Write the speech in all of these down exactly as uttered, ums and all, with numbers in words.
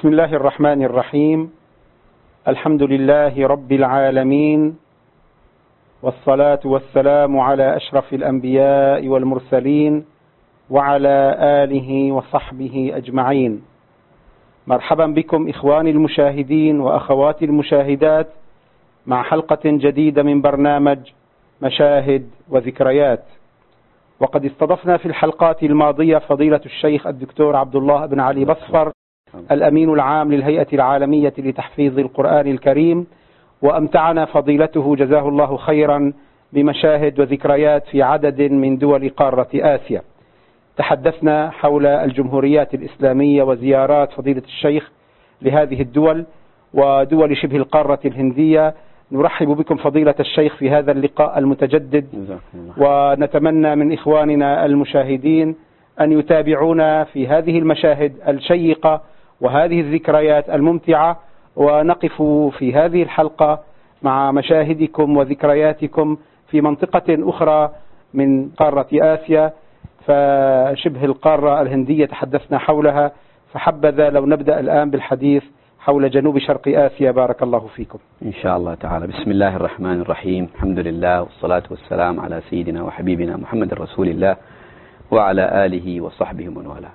بسم الله الرحمن الرحيم. الحمد لله رب العالمين، والصلاة والسلام على أشرف الأنبياء والمرسلين وعلى آله وصحبه أجمعين. مرحبا بكم إخواني المشاهدين وأخواتي المشاهدات مع حلقة جديدة من برنامج مشاهد وذكريات. وقد استضفنا في الحلقات الماضية فضيلة الشيخ الدكتور عبد الله بن علي بصفر، الأمين العام للهيئة العالمية لتحفيظ القرآن الكريم، وأمتعنا فضيلته جزاه الله خيرا بمشاهد وذكريات في عدد من دول قارة آسيا. تحدثنا حول الجمهوريات الإسلامية وزيارات فضيلة الشيخ لهذه الدول ودول شبه القارة الهندية. نرحب بكم فضيلة الشيخ في هذا اللقاء المتجدد، ونتمنى من إخواننا المشاهدين أن يتابعونا في هذه المشاهد الشيقة وهذه الذكريات الممتعة، ونقف في هذه الحلقة مع مشاهدكم وذكرياتكم في منطقة أخرى من قارة آسيا، فشبه القارة الهندية تحدثنا حولها، فحبذا لو نبدأ الآن بالحديث حول جنوب شرق آسيا. بارك الله فيكم. إن شاء الله تعالى. بسم الله الرحمن الرحيم. الحمد لله والصلاة والسلام على سيدنا وحبيبنا محمد رسول الله وعلى آله وصحبه ومن والاه.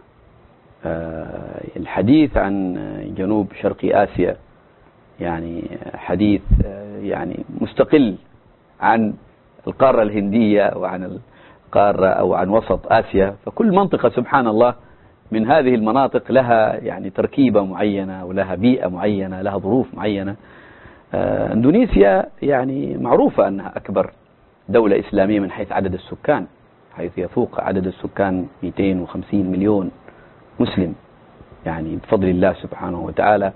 آه الحديث عن جنوب شرق آسيا يعني حديث آه يعني مستقل عن القارة الهندية وعن القارة أو عن وسط آسيا. فكل منطقة سبحان الله من هذه المناطق لها يعني تركيبة معينة ولها بيئة معينة، لها ظروف معينة. آه اندونيسيا يعني معروفة أنها أكبر دولة إسلامية من حيث عدد السكان، حيث يفوق عدد السكان مئتين وخمسين مليون مسلم يعني بفضل الله سبحانه وتعالى.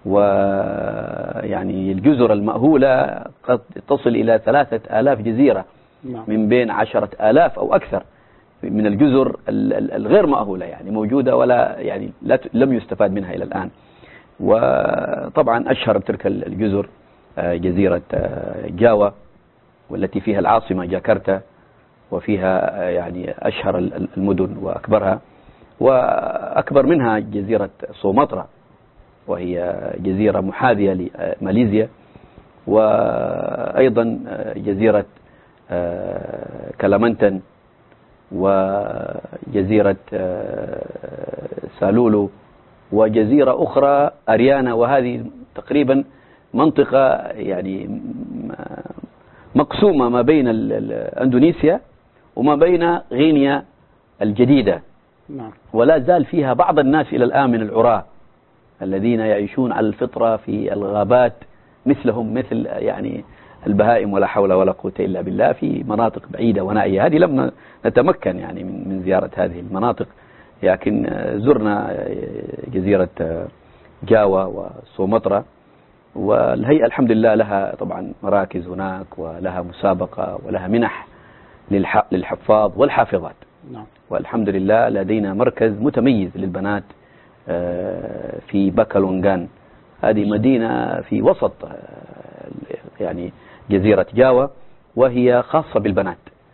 ويعني الجزر المأهولة قد تصل إلى ثلاثة آلاف جزيرة من بين عشرة آلاف أو أكثر من الجزر الغير مأهولة يعني موجودة ولا يعني لم يستفاد منها إلى الآن. وطبعا أشهر تلك الجزر جزيرة جاوا، والتي فيها العاصمة جاكرتا، وفيها يعني أشهر المدن وأكبرها، وأكبر منها جزيرة سومطرة وهي جزيرة محاذية لماليزيا، وأيضا جزيرة كلامنتن وجزيرة سالولو وجزيرة أخرى أريانا. وهذه تقريبا منطقة يعني مقسومة ما بين أندونيسيا وما بين غينيا الجديدة. ولا زال فيها بعض الناس إلى الآن من العراة الذين يعيشون على الفطرة في الغابات مثلهم مثل يعني البهائم، ولا حول ولا قوة إلا بالله، في مناطق بعيدة ونائية. هذه لم نتمكن يعني من زيارة هذه المناطق، لكن زرنا جزيرة جاوا وسومطرة. والهيئة الحمد لله لها طبعا مراكز هناك، ولها مسابقة ولها منح للحفاظ والحافظات. والحمد لله لدينا مركز متميز للبنات في باكالونغان. هذه مدينة في وسط يعني جزيرة جاوا، وهي خاصة بالبنات،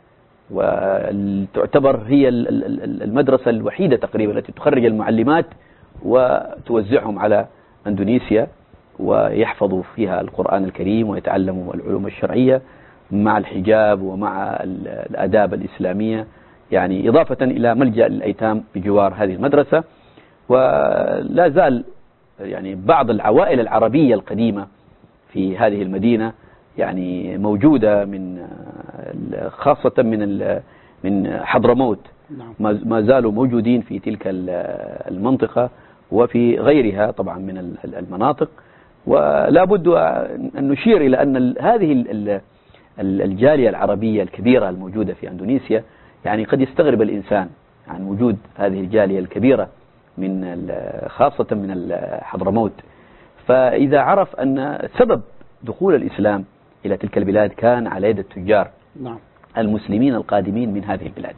وتعتبر هي المدرسة الوحيدة تقريبا التي تخرج المعلمات وتوزعهم على أندونيسيا، ويحفظوا فيها القرآن الكريم ويتعلموا العلوم الشرعية مع الحجاب ومع الآداب الإسلامية، يعني إضافة إلى ملجأ للأيتام بجوار هذه المدرسة. ولا زال يعني بعض العوائل العربية القديمة في هذه المدينة يعني موجودة، من خاصة من من حضرموت ما زالوا موجودين في تلك المنطقة وفي غيرها طبعا من المناطق. ولا بد أن نشير إلى أن هذه الجالية العربية الكبيرة الموجودة في أندونيسيا يعني قد يستغرب الإنسان عن وجود هذه الجالية الكبيرة من خاصة من حضرموت. فإذا عرف أن سبب دخول الإسلام إلى تلك البلاد كان على يد التجار المسلمين القادمين من هذه البلاد.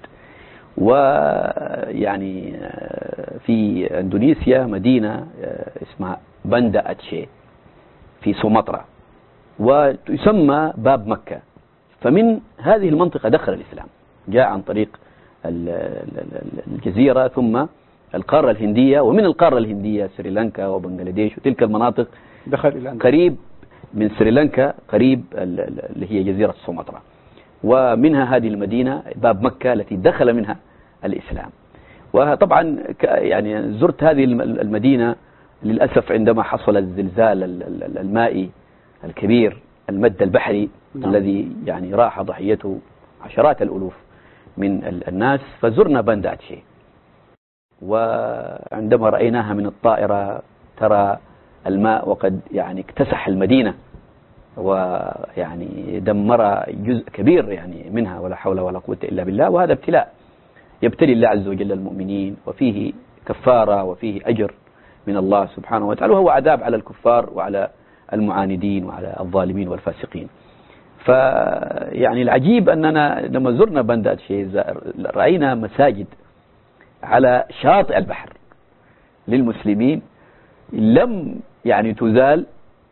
ويعني في أندونيسيا مدينة اسمها باندا أتشي في سومطرة، وتسمى باب مكة. فمن هذه المنطقة دخل الإسلام، جاء عن طريق الجزيرة ثم القارة الهندية، ومن القارة الهندية سريلانكا وبنغلاديش وتلك المناطق دخل إلى قريب من سريلانكا، قريب اللي هي جزيرة سومطرة، ومنها هذه المدينة باب مكة التي دخل منها الإسلام. وطبعا يعني زرت هذه المدينة للأسف عندما حصل الزلزال المائي الكبير المد البحري نعم. الذي يعني راح ضحيته عشرات الألوف من الناس، فزرنا باند أتشي، وعندما رأيناها من الطائرة ترى الماء وقد يعني اكتسح المدينة ويعني دمر جزء كبير يعني منها، ولا حول ولا قوة إلا بالله. وهذا ابتلاء يبتلي الله عز وجل المؤمنين، وفيه كفارة وفيه أجر من الله سبحانه وتعالى، وهو عذاب على الكفار وعلى المعاندين وعلى الظالمين والفاسقين. فيعني العجيب أننا لما زرنا باندات شيء رأينا مساجد على شاطئ البحر للمسلمين لم يعني تزال،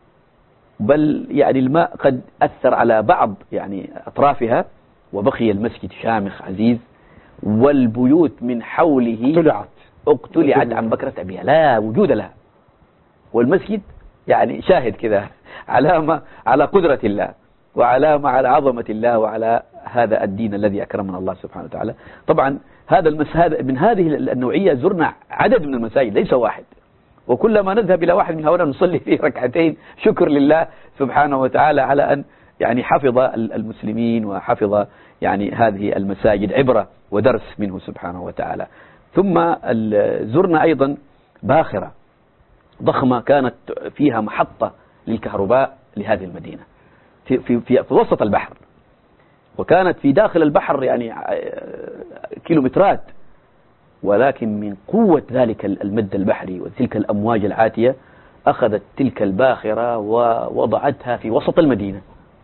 بل يعني الماء قد أثر على بعض يعني أطرافها، وبقي المسجد شامخ عزيز، والبيوت من حوله اقتلعت اقتلعت عن بكرة أبيها، لا وجود لها. والمسجد يعني شاهد كذا علامة على قدرة الله، وعلامة على عظمة الله، وعلى هذا الدين الذي أكرمنا الله سبحانه وتعالى. طبعا هذا المسجد من هذه النوعية زرنا عدد من المساجد ليس واحد، وكلما نذهب إلى واحد من هؤلاء نصلي فيه ركعتين شكر لله سبحانه وتعالى على أن يعني حفظ المسلمين وحفظ يعني هذه المساجد عبرة ودرس منه سبحانه وتعالى. ثم زرنا أيضا باخرة ضخمة كانت فيها محطة للكهرباء لهذه المدينة في, في, في وسط البحر، وكانت في داخل البحر يعني كيلومترات، ولكن من قوة ذلك المد البحري وتلك الأمواج العاتية أخذت تلك الباخرة ووضعتها في وسط المدينة.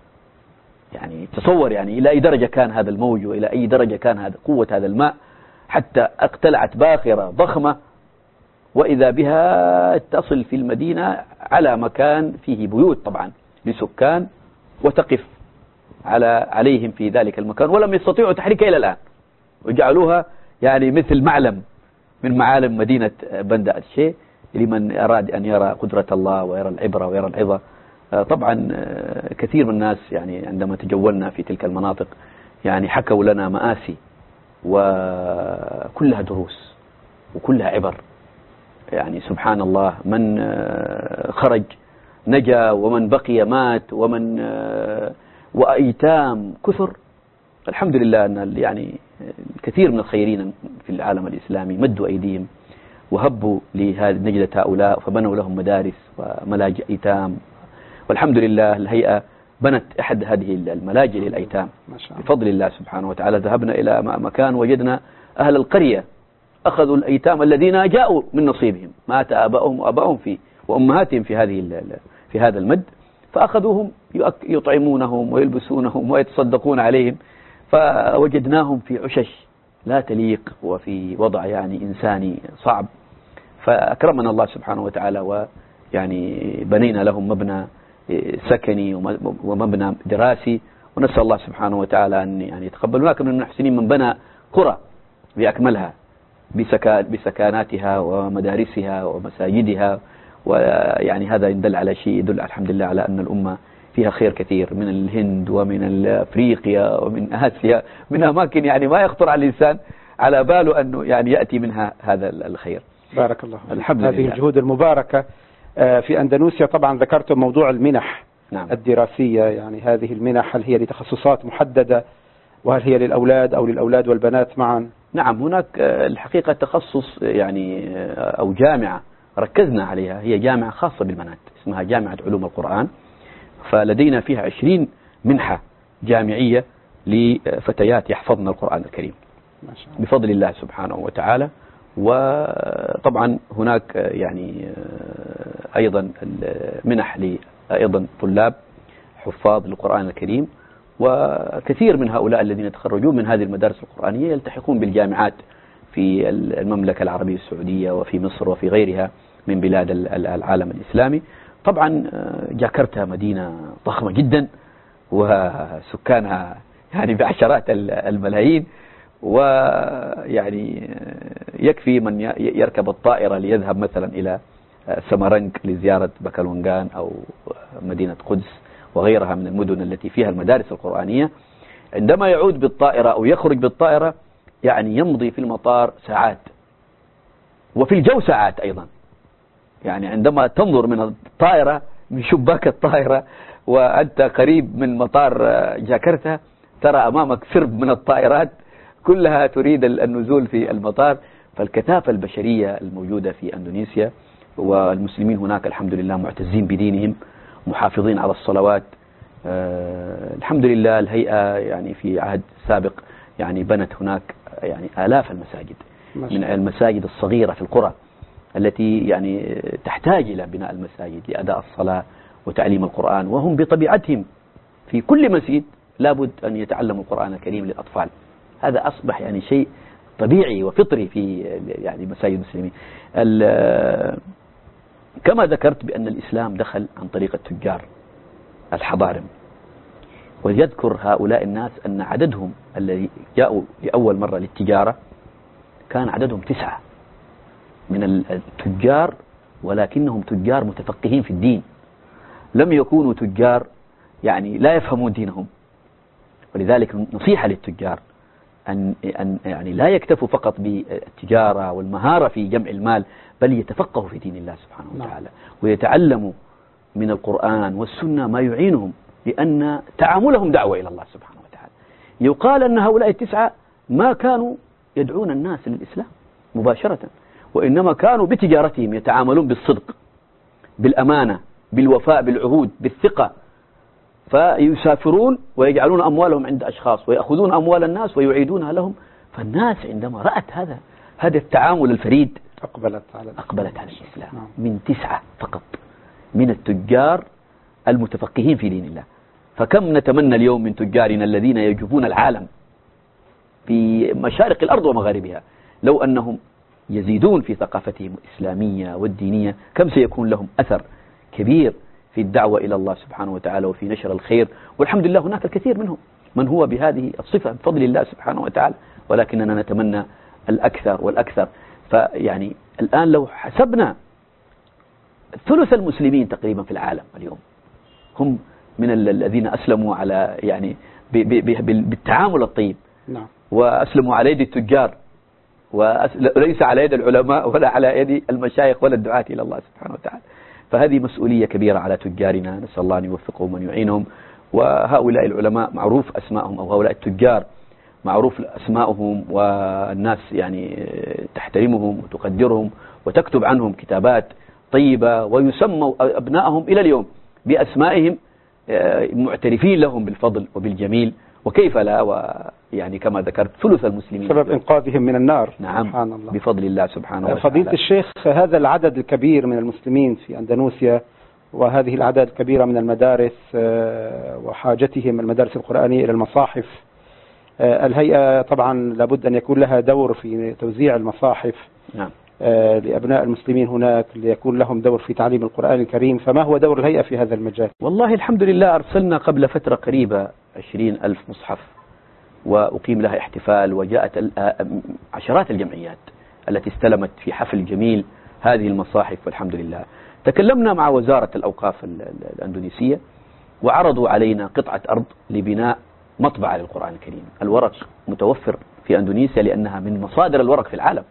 يعني تصور يعني إلى أي درجة كان هذا الموج، وإلى أي درجة كان هذا قوة هذا الماء، حتى اقتلعت باخرة ضخمة وإذا بها تصل في المدينة على مكان فيه بيوت طبعا لسكان، وتقف على عليهم في ذلك المكان، ولم يستطيعوا تحريكها إلى الآن، وجعلوها يعني مثل معلم من معالم مدينة بند أتشي لمن أراد أن يرى قدرة الله ويرى العبرة ويرى العظة. طبعا كثير من الناس يعني عندما تجولنا في تلك المناطق يعني حكوا لنا مآسي وكلها دروس وكلها عبر. يعني سبحان الله، من خرج نجا، ومن بقي مات، ومن وأيتام كثر. الحمد لله أن يعني الكثير من الخيرين في العالم الإسلامي مدوا أيديهم وهبوا لنجدة هؤلاء، فبنوا لهم مدارس وملاجئ أيتام. والحمد لله الهيئة بنت أحد هذه الملاجئ للأيتام بفضل الله سبحانه وتعالى. ذهبنا إلى مكان وجدنا أهل القرية أخذوا الأيتام الذين جاءوا من نصيبهم، مات آباؤهم وأباؤهم في وأمهاتهم في هذه في هذا المد، فأخذوهم يطعمونهم ويلبسونهم ويتصدقون عليهم، فوجدناهم في عشش لا تليق وفي وضع يعني إنساني صعب. فأكرمنا الله سبحانه وتعالى، ويعني بنينا لهم مبنى سكني ومبنى دراسي، ونسأل الله سبحانه وتعالى أن يعني يتقبل. هناك من المحسنين من بنى قرى بأكملها بسكاناتها ومدارسها ومساجدها، ويعني هذا يدل على شيء، يدل الحمد لله على أن الأمة فيها خير كثير، من الهند ومن أفريقيا ومن آسيا، من أماكن يعني ما يخطر على الإنسان على باله أنه يعني يأتي منها هذا الخير. بارك الله. الحمد لله. هذه الجهود المباركة في أندونيسيا. طبعا ذكرتم موضوع المنح نعم. الدراسية، يعني هذه المنح هل هي لتخصصات محددة، وهل هي للأولاد أو للأولاد والبنات معا؟ نعم، هناك الحقيقة تخصص يعني أو جامعة ركزنا عليها، هي جامعة خاصة بالبنات اسمها جامعة علوم القرآن، فلدينا فيها عشرين منحة جامعية لفتيات يحفظن القرآن الكريم ما شاء الله بفضل الله سبحانه وتعالى. وطبعا هناك يعني أيضا المنح لأيضا طلاب حفاظ للقرآن الكريم، وكثير من هؤلاء الذين يتخرجون من هذه المدارس القرآنية يلتحقون بالجامعات في المملكة العربية السعودية وفي مصر وفي غيرها من بلاد العالم الإسلامي. طبعا جاكرتا مدينة ضخمة جدا وسكانها يعني بعشرات الملايين، ويعني يكفي من يركب الطائرة ليذهب مثلا إلى سمرنج لزيارة بكالونغان أو مدينة قدس وغيرها من المدن التي فيها المدارس القرآنية. عندما يعود بالطائرة أو يخرج بالطائرة يعني يمضي في المطار ساعات، وفي الجو ساعات أيضا. يعني عندما تنظر من الطائرة من شباك الطائرة وأنت قريب من مطار جاكرتا ترى أمامك سرب من الطائرات كلها تريد النزول في المطار. فالكثافة البشرية الموجودة في أندونيسيا، والمسلمين هناك الحمد لله معتزين بدينهم، محافظين على الصلوات. أه الحمد لله. الهيئة يعني في عهد سابق يعني بنت هناك يعني آلاف المساجد، من المساجد الصغيرة في القرى التي يعني تحتاج إلى بناء المساجد لأداء الصلاة وتعليم القرآن، وهم بطبيعتهم في كل مسجد لابد أن يتعلموا القرآن الكريم للأطفال. هذا أصبح يعني شيء طبيعي وفطري في يعني مساجد المسلمين. كما ذكرت بأن الإسلام دخل عن طريق التجار الحضارم، ويذكر هؤلاء الناس أن عددهم الذي جاءوا لأول مرة للتجارة كان عددهم تسعة من التجار، ولكنهم تجار متفقهين في الدين، لم يكونوا تجار يعني لا يفهمون دينهم. ولذلك نصيحة للتجار أن أن يعني لا يكتفوا فقط بالتجارة والمهارة في جمع المال، بل يتفقهوا في دين الله سبحانه وتعالى ويتعلموا من القرآن والسنة ما يعينهم، لأن تعاملهم دعوة إلى الله سبحانه وتعالى. يقال أن هؤلاء التسعة ما كانوا يدعون الناس للإسلام مباشرة، وإنما كانوا بتجارتهم يتعاملون بالصدق، بالأمانة، بالوفاء بالعهود، بالثقة. فيسافرون ويجعلون أموالهم عند أشخاص ويأخذون أموال الناس ويعيدونها لهم. فالناس عندما رأت هذا هذا التعامل الفريد أقبلت على أقبلت على الإسلام. من تسعة فقط من التجار المتفقهين في دين الله. فكم نتمنى اليوم من تجارنا الذين يجوبون العالم في مشارق الأرض ومغاربها، لو أنهم يزيدون في ثقافتهم الإسلامية والدينية كم سيكون لهم أثر كبير في الدعوة إلى الله سبحانه وتعالى وفي نشر الخير. والحمد لله هناك الكثير منهم من هو بهذه الصفة بفضل الله سبحانه وتعالى، ولكننا نتمنى الأكثر والأكثر. فيعني الآن لو حسبنا ثلث المسلمين تقريبا في العالم اليوم هم من الذين أسلموا على يعني بالتعامل الطيب، نعم. وأسلموا على يد التجار وليس على يد العلماء ولا على يد المشايخ ولا الدعاة إلى الله سبحانه وتعالى. فهذه مسؤولية كبيرة على تجارنا، نسأل الله أن يوفقهم وأن يعينهم. وهؤلاء العلماء معروف أسماءهم، أو هؤلاء التجار معروف أسماءهم، والناس يعني تحترمهم وتقدرهم وتكتب عنهم كتابات طيبة، ويسموا أبنائهم إلى اليوم بأسمائهم معترفين لهم بالفضل وبالجميل، وكيف لا. ويعني كما ذكرت ثلث المسلمين سبب إنقاذهم من النار. نعم، سبحان الله، بفضل الله سبحانه وتعالى. فضيلة الشيخ، هذا العدد الكبير من المسلمين في أندونيسيا وهذه الأعداد الكبيرة من المدارس وحاجتهم المدارس القرآنية إلى المصاحف، الهيئة طبعا لابد أن يكون لها دور في توزيع المصاحف نعم. لأبناء المسلمين هناك، ليكون لهم دور في تعليم القرآن الكريم. فما هو دور الهيئة في هذا المجال؟ والله الحمد لله أرسلنا قبل فترة قريبة عشرين ألف مصحف، وأقيم لها احتفال، وجاءت عشرات الجمعيات التي استلمت في حفل جميل هذه المصاحف والحمد لله. تكلمنا مع وزارة الأوقاف الأندونيسية وعرضوا علينا قطعة أرض لبناء مطبعة للقرآن الكريم. الورق متوفر في أندونيسيا لأنها من مصادر الورق في العالم،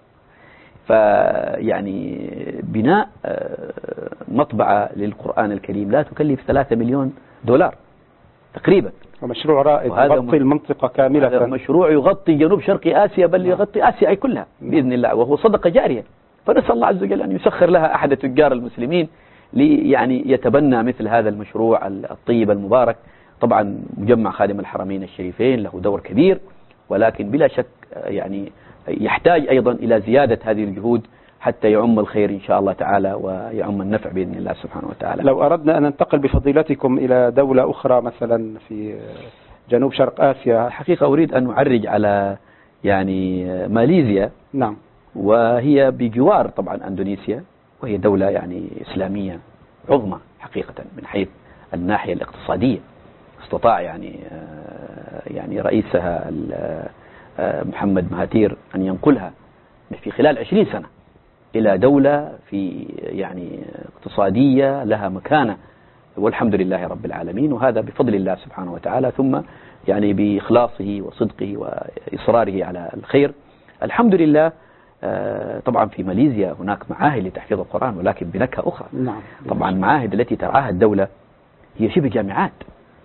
فيعني بناء مطبعة للقرآن الكريم لا تكلف ثلاثة مليون دولار تقريبا. ومشروع رائد يغطي المنطقة كاملة. هذا مشروع يغطي جنوب شرق آسيا، بل يغطي آسيا أي كلها بإذن الله، وهو صدقة جارية. فنسأل الله عز وجل أن يسخر لها أحد تجار المسلمين لي يعني يتبنى مثل هذا المشروع الطيب المبارك. طبعا مجمع خادم الحرمين الشريفين له دور كبير، ولكن بلا شك يعني يحتاج أيضا إلى زيادة هذه الجهود حتى يعم الخير إن شاء الله تعالى ويعم النفع بإذن الله سبحانه وتعالى. لو أردنا أن ننتقل بفضيلتكم إلى دولة أخرى مثلا في جنوب شرق آسيا، حقيقة أريد أن أعرج على يعني ماليزيا. نعم. وهي بجوار طبعا أندونيسيا، وهي دولة يعني إسلامية عظمى حقيقة من حيث الناحية الاقتصادية. استطاع يعني يعني رئيسها محمد مهاتير أن ينقلها في خلال عشرين سنة إلى دولة في يعني اقتصادية لها مكانة، والحمد لله رب العالمين، وهذا بفضل الله سبحانه وتعالى، ثم يعني بإخلاصه وصدقه وإصراره على الخير. الحمد لله. طبعا في ماليزيا هناك معاهد لتحفيظ القرآن، ولكن بنكهة أخرى. نعم. طبعا المعاهد التي ترعاها الدولة هي شبه جامعات،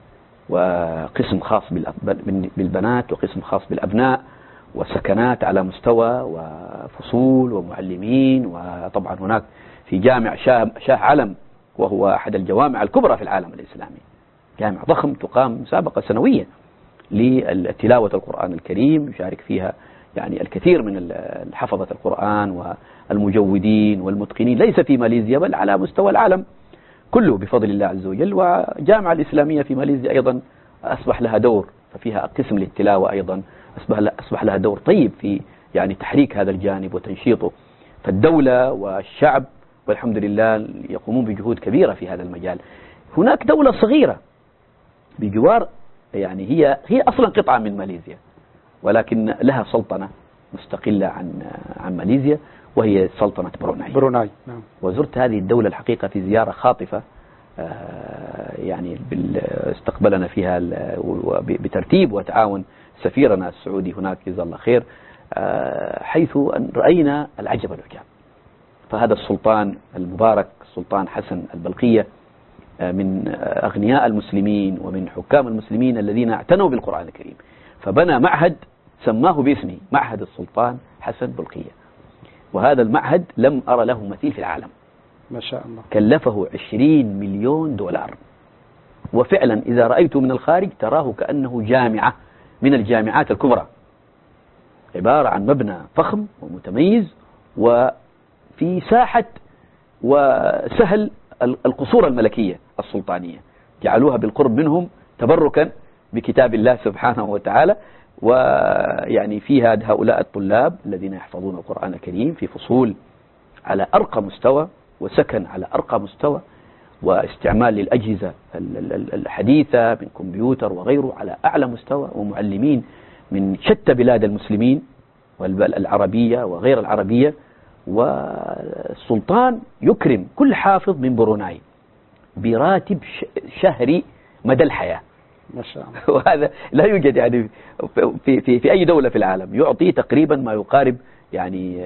وقسم خاص بالبنات وقسم خاص بالأبناء، وسكنات على مستوى وفصول ومعلمين. وطبعا هناك في جامع شاه, شاه علم، وهو أحد الجوامع الكبرى في العالم الإسلامي، جامع ضخم تقام مسابقة سنوية لتلاوة القرآن الكريم، يشارك فيها يعني الكثير من حفظة القرآن والمجودين والمتقنين، ليس في ماليزيا بل على مستوى العالم كله بفضل الله عز وجل. وجامعة الإسلامية في ماليزيا أيضا أصبح لها دور، ففيها قسم للتلاوة أيضا أصبح لها دور طيب في يعني تحريك هذا الجانب وتنشيطه. فالدولة والشعب والحمد لله يقومون بجهود كبيرة في هذا المجال. هناك دولة صغيرة بجوار، يعني هي هي أصلا قطعة من ماليزيا، ولكن لها سلطنة مستقلة عن عن ماليزيا، وهي سلطنة بروناي. بروناي نعم. وزرت هذه الدولة الحقيقة في زيارة خاطفة، يعني استقبلنا فيها بترتيب وتعاون سفيرنا السعودي هناك جزاه الله خير، حيث أن رأينا العجب العجاب. فهذا السلطان المبارك السلطان حسن البلقية من أغنياء المسلمين ومن حكام المسلمين الذين اعتنوا بالقرآن الكريم، فبنى معهد سماه باسمه معهد السلطان حسن بلقية، وهذا المعهد لم أرى له مثيل في العالم ما شاء الله. كلفه عشرين مليون دولار، وفعلا إذا رأيته من الخارج تراه كأنه جامعة من الجامعات الكبرى، عبارة عن مبنى فخم ومتميز وفي ساحة وسهل القصور الملكية السلطانية، جعلوها بالقرب منهم تبركا بكتاب الله سبحانه وتعالى. ويعني فيها هؤلاء الطلاب الذين يحفظون القرآن الكريم في فصول على أرقى مستوى، وسكن على أرقى مستوى، واستعمال للأجهزة الحديثة من كمبيوتر وغيره على أعلى مستوى، ومعلمين من شتى بلاد المسلمين والعربية وغير العربية. والسلطان يكرم كل حافظ من بروناي براتب شهري مدى الحياة ما شاء الله. وهذا لا يوجد يعني في, في, في أي دولة في العالم. يعطي تقريبا ما يقارب يعني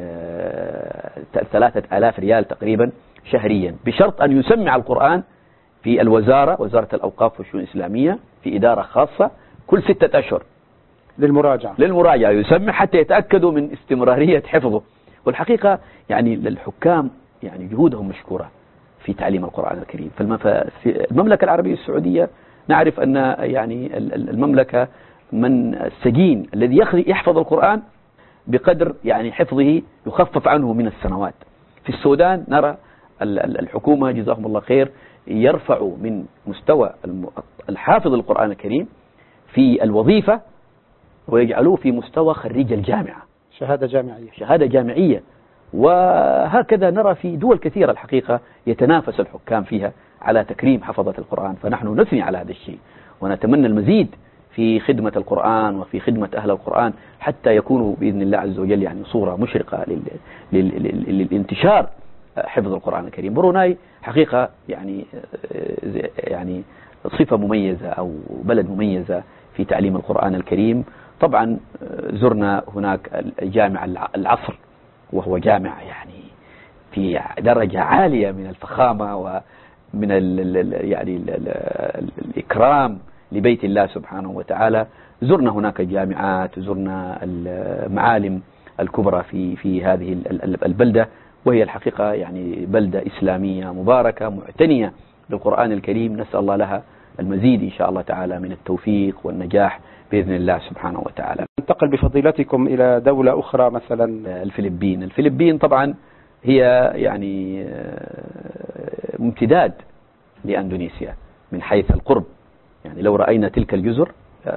ثلاثة آلاف ريال تقريبا شهريا، بشرط أن يسمع القرآن في الوزارة، وزارة الأوقاف والشؤون الإسلامية، في إدارة خاصة كل ستة أشهر للمراجعة للمراجعة يسمع حتى يتأكدوا من استمرارية حفظه. والحقيقة يعني للحكام يعني جهودهم مشكورة في تعليم القرآن الكريم. في المملكة العربية السعودية نعرف أن يعني المملكة من السجين الذي يحفظ القرآن بقدر يعني حفظه يخفف عنه من السنوات. في السودان نرى الحكومة جزاهم الله خير يرفع من مستوى الحافظ القرآن الكريم في الوظيفة ويجعلوه في مستوى خريج الجامعة، شهادة جامعية شهادة جامعية. وهكذا نرى في دول كثيرة الحقيقة يتنافس الحكام فيها على تكريم حفظة القرآن. فنحن نثني على هذا الشيء ونتمنى المزيد في خدمة القرآن وفي خدمة أهل القرآن حتى يكونوا بإذن الله عز وجل يعني صورة مشرقة للانتشار حفظ القرآن الكريم. بروناي حقيقة يعني يعني صفة مميزة أو بلد مميزة في تعليم القرآن الكريم. طبعا زرنا هناك الجامع العصر، وهو جامع يعني في درجة عالية من الفخامة ومن ال يعني ال ال الإكرام لبيت الله سبحانه وتعالى. زرنا هناك الجامعات، زرنا المعالم الكبرى في في هذه البلدة، وهي الحقيقة يعني بلدة إسلامية مباركة معتنية بالقرآن الكريم. نسأل الله لها المزيد إن شاء الله تعالى من التوفيق والنجاح بإذن الله سبحانه وتعالى. ننتقل بفضيلتكم إلى دولة أخرى مثلا الفلبين. الفلبين طبعا هي يعني امتداد لأندونيسيا من حيث القرب. يعني لو رأينا تلك الجزر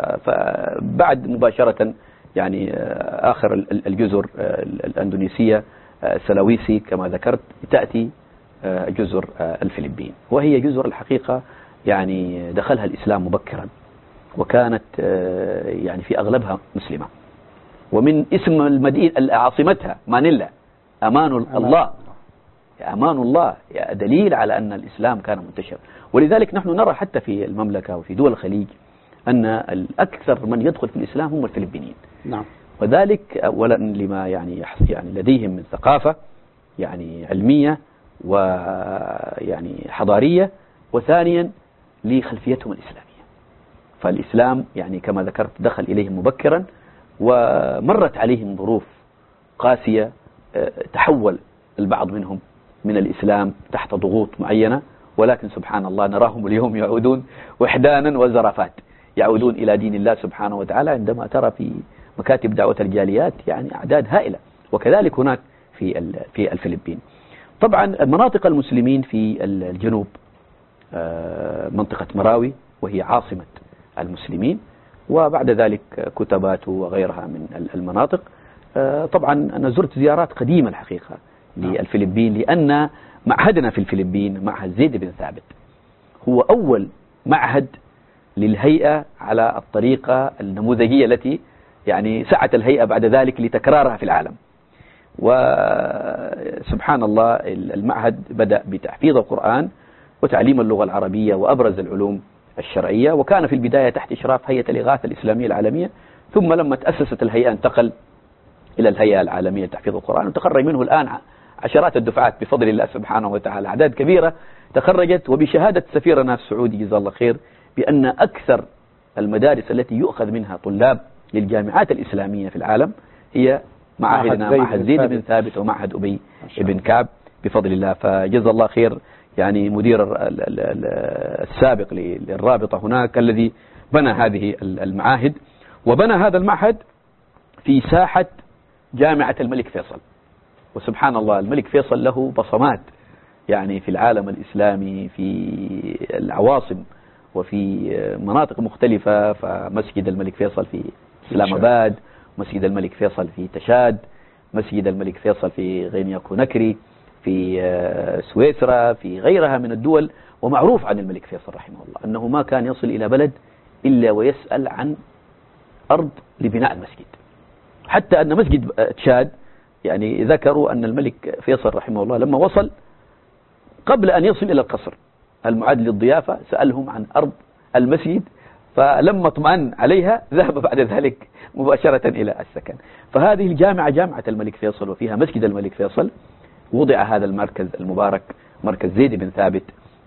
فبعد مباشرة يعني آخر الجزر الأندونيسية سلاويسي كما ذكرت تأتي جزر الفلبين، وهي جزر الحقيقة يعني دخلها الإسلام مبكرا، وكانت يعني في أغلبها مسلمة. ومن اسم المدينة عاصمتها مانيلا، أمان الله، أمان الله، دليل على أن الإسلام كان منتشر. ولذلك نحن نرى حتى في المملكة وفي دول الخليج أن الأكثر من يدخل في الإسلام هم الفلبينيين. نعم. وذلك أولا لما يعني يعني لديهم من ثقافة يعني علمية ويعني حضارية، وثانيا لخلفيتهم الإسلامية. فالإسلام يعني كما ذكرت دخل إليهم مبكرا، ومرت عليهم ظروف قاسية، تحول البعض منهم من الإسلام تحت ضغوط معينة، ولكن سبحان الله نراهم اليوم يعودون وحدانا وزرافات، يعودون إلى دين الله سبحانه وتعالى. عندما ترى في مكاتب دعوة الجاليات يعني أعداد هائلة، وكذلك هناك في في الفلبين. طبعا مناطق المسلمين في الجنوب منطقة مراوي وهي عاصمة المسلمين، وبعد ذلك كتبات وغيرها من المناطق. طبعا أنا زرت زيارات قديمة الحقيقة للفلبين، لأن معهدنا في الفلبين معهد زيد بن ثابت هو أول معهد للهيئة على الطريقة النموذجية التي يعني سعت الهيئة بعد ذلك لتكرارها في العالم. وسبحان الله المعهد بدأ بتحفيظ القرآن وتعليم اللغة العربية وأبرز العلوم الشرعية، وكان في البداية تحت إشراف هيئة الإغاثة الإسلامية العالمية، ثم لما تأسست الهيئة انتقل إلى الهيئة العالمية لتحفيظ القرآن، وتخرج منه الآن عشرات الدفعات بفضل الله سبحانه وتعالى، أعداد كبيرة تخرجت. وبشهادة سفيرنا السعودي جزاه الله خير بأن أكثر المدارس التي يؤخذ منها طلاب للجامعات الإسلامية في العالم هي معهدنا معهد زيد بن ثابت ومعهد أبي بن كعب بفضل الله. فجزا الله خير يعني مدير السابق للرابطة هناك الذي بنى هذه المعاهد، وبنى هذا المعهد في ساحة جامعة الملك فيصل. وسبحان الله الملك فيصل له بصمات يعني في العالم الإسلامي في العواصم وفي مناطق مختلفة، فمسجد الملك فيصل في إسلام آباد، مسجد الملك فيصل في تشاد، مسجد الملك فيصل في غينيا كوناكري، في سويسرا، في غيرها من الدول. ومعروف عن الملك فيصل رحمه الله أنه ما كان يصل إلى بلد إلا ويسأل عن أرض لبناء المسجد، حتى أن مسجد تشاد يعني ذكروا أن الملك فيصل رحمه الله لما وصل قبل أن يصل إلى القصر المعد للضيافة سألهم عن أرض المسجد، فلما اطمأن عليها ذهب بعد ذلك مباشرة إلى السكن. فهذه الجامعة جامعة الملك فيصل وفيها مسجد الملك فيصل، وضع هذا المركز المبارك مركز زيد بن ثابت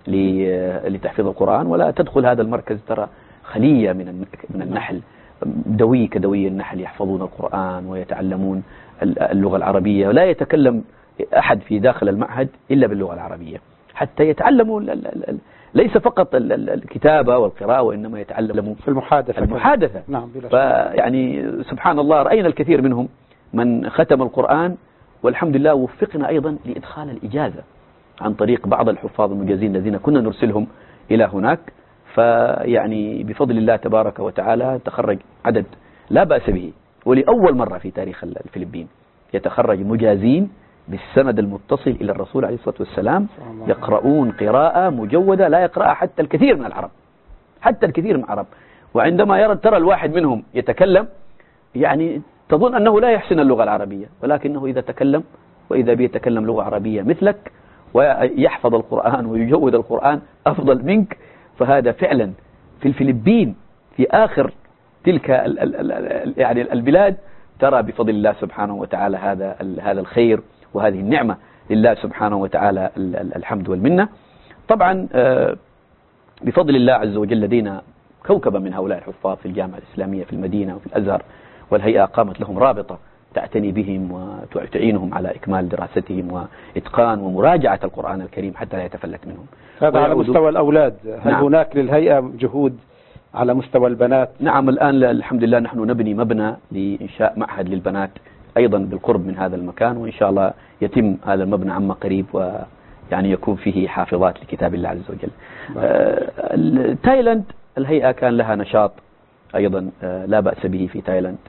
لتحفيظ القرآن. ولا تدخل هذا المركز ترى خلية من من النحل دوي كدوي النحل، يحفظون القرآن ويتعلمون اللغة العربية، ولا يتكلم أحد في داخل المعهد إلا باللغة العربية، حتى يتعلموا ليس فقط الكتابة والقراءة، وإنما يتعلموا في المحادثة المحادثة. نعم بلا شك. فيعني سبحان الله رأينا الكثير منهم من ختم القرآن، والحمد لله وفقنا أيضا لإدخال الإجازة عن طريق بعض الحفاظ المجازين الذين كنا نرسلهم إلى هناك. فيعني بفضل الله تبارك وتعالى تخرج عدد لا بأس به، ولأول مرة في تاريخ الفلبين يتخرج مجازين بالسند المتصل إلى الرسول عليه الصلاة والسلام، يقرؤون قراءة مجودة لا يقرأها حتى الكثير من العرب، حتى الكثير من العرب. وعندما يرى ترى الواحد منهم يتكلم يعني تظن أنه لا يحسن اللغة العربية، ولكنه إذا تكلم وإذا بيتكلم لغة عربية مثلك ويحفظ القرآن ويجود القرآن أفضل منك. فهذا فعلا في الفلبين في آخر تلك ال ال ال يعني البلاد ترى بفضل الله سبحانه وتعالى هذا هذا الخير وهذه النعمة لله سبحانه وتعالى الحمد والمنة. طبعا بفضل الله عز وجل لدينا كوكبا من هؤلاء الحفاظ في الجامعة الإسلامية في المدينة وفي الأزهر، والهيئة قامت لهم رابطة تعتني بهم وتعينهم على إكمال دراستهم وإتقان ومراجعة القرآن الكريم حتى لا يتفلت منهم. هذا على مستوى الأولاد. هل نعم. هناك للهيئة جهود على مستوى البنات؟ نعم الآن الحمد لله نحن نبني مبنى لإنشاء معهد للبنات أيضا بالقرب من هذا المكان، وإن شاء الله يتم هذا المبنى عما قريب، ويعني يكون فيه حافظات لكتاب الله عز وجل. آه تايلاند الهيئة كان لها نشاط أيضا آه لا بأس به في تايلاند،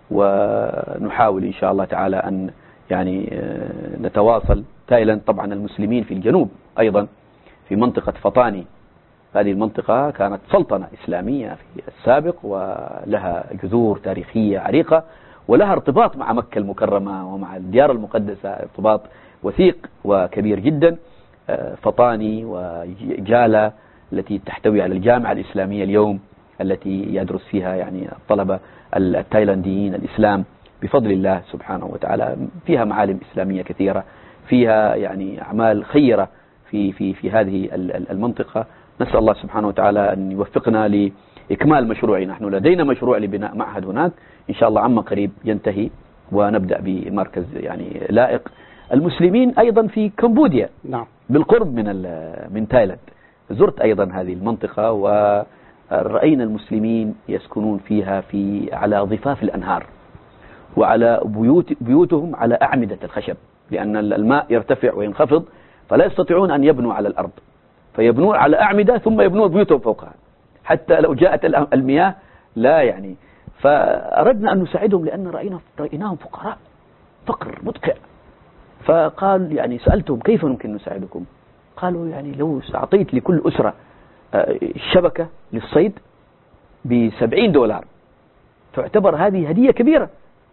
ونحاول إن شاء الله تعالى أن يعني آه نتواصل. تايلاند طبعا المسلمين في الجنوب أيضا في منطقة فطاني، هذه المنطقة كانت سلطنة إسلامية في السابق ولها جذور تاريخية عريقة، ولها ارتباط مع مكة المكرمة ومع الديار المقدسة ارتباط وثيق وكبير جدا. فطاني وجالة التي تحتوي على الجامعة الإسلامية اليوم التي يدرس فيها يعني الطلبة التايلانديين الإسلام بفضل الله سبحانه وتعالى، فيها معالم إسلامية كثيرة، فيها يعني أعمال خيرة في في في هذه المنطقة. نسأل الله سبحانه وتعالى أن يوفقنا لإكمال مشروعنا. نحن لدينا مشروع لبناء معهد هناك إن شاء الله عما قريب ينتهي، ونبدأ بمركز يعني لائق. المسلمين أيضا في كمبوديا نعم بالقرب من من تايلاند، زرت أيضا هذه المنطقة ورأينا المسلمين يسكنون فيها في على ضفاف الأنهار، وعلى بيوت بيوتهم على أعمدة الخشب، لأن الماء يرتفع وينخفض فلا يستطيعون أن يبنوا على الأرض، فيبنون على أعمدة ثم يبنون بيوتهم فوقها حتى لو جاءت المياه لا يعني. فأردنا أن نساعدهم لأن رأينا رأيناهم فقراء فقر مدقع. فقال يعني سألتهم كيف ممكن نساعدكم؟ قالوا يعني لو أعطيت لكل أسرة شبكة للصيد بسبعين دولار تعتبر هذه هدية كبيرة.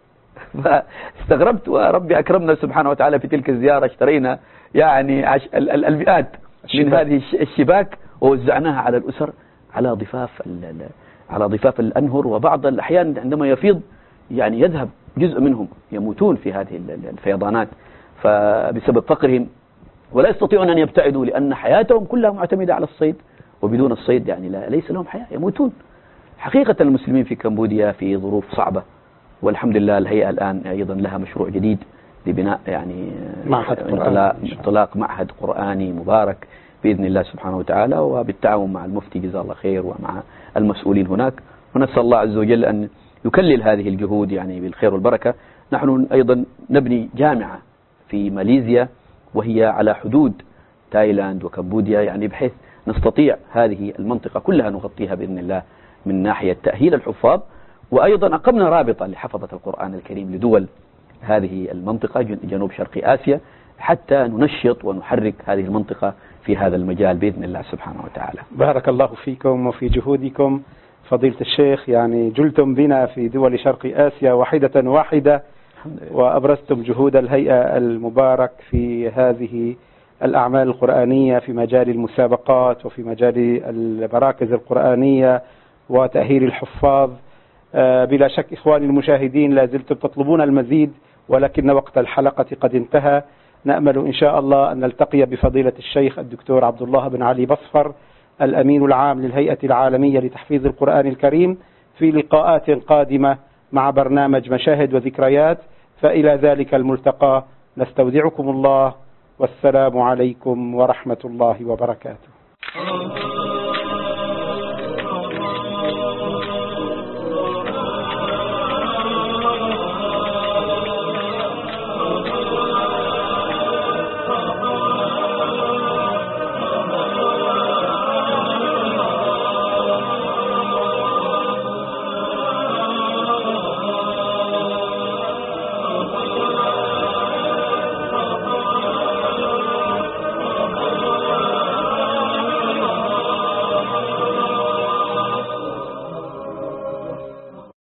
فاستغربت، وربي أكرمنا سبحانه وتعالى في تلك الزيارة، اشترينا يعني عش... المئات من هذه الشباك ووزعناها على الأسر على ضفاف ال... على ضفاف الأنهر، وبعض الأحيان عندما يفيض يعني يذهب جزء منهم يموتون في هذه الفيضانات فبسبب فقرهم، ولا يستطيعون أن يبتعدوا لأن حياتهم كلها معتمدة على الصيد، وبدون الصيد يعني لا ليس لهم حياة، يموتون. حقيقة المسلمين في كمبوديا في ظروف صعبة، والحمد لله الهيئة الآن أيضا لها مشروع جديد لبناء يعني معهد انطلاق, انطلاق معهد قرآني مبارك بإذن الله سبحانه وتعالى، وبالتعاون مع المفتي جزاه الله خير ومع المسؤولين هناك. ونسأل الله عز وجل أن يكلل هذه الجهود يعني بالخير والبركة. نحن أيضا نبني جامعة في ماليزيا وهي على حدود تايلاند وكمبوديا، يعني بحيث نستطيع هذه المنطقة كلها نغطيها بإذن الله من ناحية تأهيل الحفاظ. وأيضا أقمنا رابطة لحفظة القرآن الكريم لدول هذه المنطقة جنوب شرق آسيا حتى ننشط ونحرك هذه المنطقة في هذا المجال بإذن الله سبحانه وتعالى. بارك الله فيكم وفي جهودكم فضيلة الشيخ، يعني جلتم بنا في دول شرق آسيا واحدة واحدة، وأبرزتم جهود الهيئة المبارك في هذه الأعمال القرآنية في مجال المسابقات وفي مجال المراكز القرآنية وتأهيل الحفاظ. بلا شك إخواني المشاهدين لا زلتم تطلبون المزيد، ولكن وقت الحلقة قد انتهى. نأمل إن شاء الله أن نلتقي بفضيلة الشيخ الدكتور عبد الله بن علي بصفر الأمين العام للهيئة العالمية لتحفيظ القرآن الكريم في لقاءات قادمة مع برنامج مشاهد وذكريات. فإلى ذلك الملتقى نستودعكم الله، والسلام عليكم ورحمة الله وبركاته.